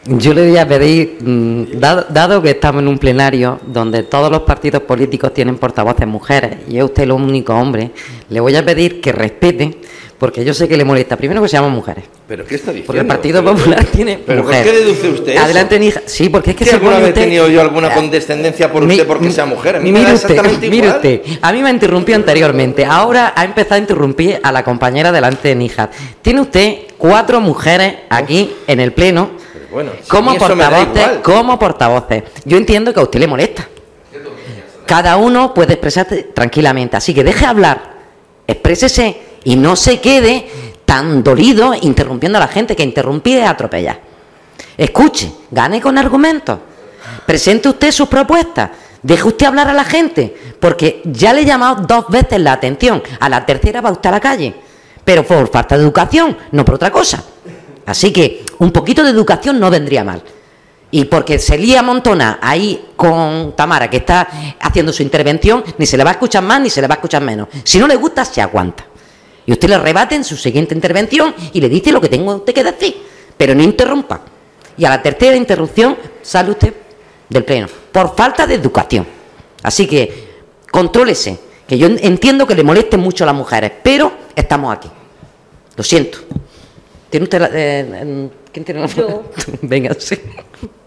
Yo le voy a pedir, dado que estamos en un plenario donde todos los partidos políticos tienen portavoces mujeres y es usted el único hombre, le voy a pedir que respete, porque yo sé que le molesta, primero que seamos mujeres. ¿Pero qué está diciendo? Porque el Partido Popular tiene ¿Pero mujer. por qué deduce usted eso? Adelante, Níjar. Sí, porque es que se alguna pone vez usted... he tenido yo alguna condescendencia por usted porque sea mujer? A mí me da exactamente mire igual. usted, a mí me interrumpió anteriormente, ahora ha empezado a interrumpir a la compañera delante de Níjar. Tiene usted 4 mujeres aquí en el pleno Bueno, si como a mí eso me da portavoces, igual. como portavoces. Yo entiendo que a usted le molesta. Cada uno puede expresarse tranquilamente, así que deje hablar, exprésese y no se quede tan dolido interrumpiendo a la gente, que interrumpir es atropellar. Escuche, gane con argumentos, presente usted sus propuestas, deje usted hablar a la gente, porque ya le he llamado 2 veces la atención, a la tercera va usted a la calle, pero por falta de educación, no por otra cosa. Así que un poquito de educación no vendría mal. Y porque se lía montona ahí con Tamara, que está haciendo su intervención, ni se le va a escuchar más ni se le va a escuchar menos. Si no le gusta, se aguanta. Y usted le rebate en su siguiente intervención y le dice lo que tengo usted que decir, pero no interrumpa. Y a la tercera interrupción sale usted del pleno, por falta de educación. Así que contrólese, que yo entiendo que le molesten mucho a las mujeres, pero estamos aquí. Lo siento. ¿Tiene usted la, ¿quién tiene la? Yo. Venga, sí.